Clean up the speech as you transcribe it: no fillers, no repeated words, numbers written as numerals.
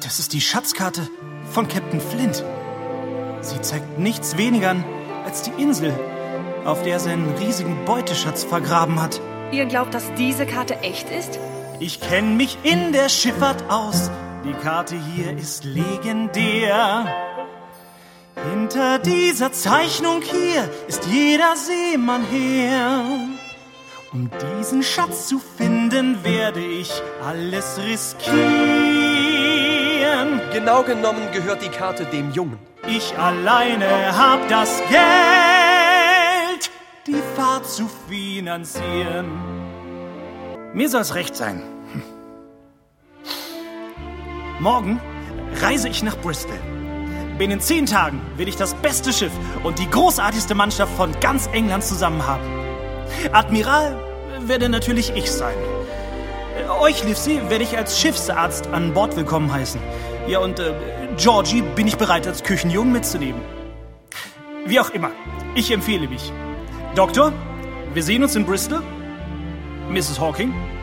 Das ist die Schatzkarte von Captain Flint. Sie zeigt nichts weniger an als die Insel, auf der er seinen riesigen Beuteschatz vergraben hat. Ihr glaubt, dass diese Karte echt ist? Ich kenne mich in der Schifffahrt aus. Die Karte hier ist legendär. Hinter dieser Zeichnung hier ist jeder Seemann her. Um diesen Schatz zu finden, werde ich alles riskieren. Genau genommen gehört die Karte dem Jungen. Ich alleine hab das Geld, die Fahrt zu finanzieren. Mir soll's recht sein. Morgen reise ich nach Bristol. Binnen 10 Tagen will ich das beste Schiff und die großartigste Mannschaft von ganz England zusammen haben. Admiral werde natürlich ich sein. Euch, Livesey, werde ich als Schiffsarzt an Bord willkommen heißen. Ja, und Georgie bin ich bereit, als Küchenjungen mitzunehmen. Wie auch immer, ich empfehle mich. Doktor, wir sehen uns in Bristol. Mrs. Hawking.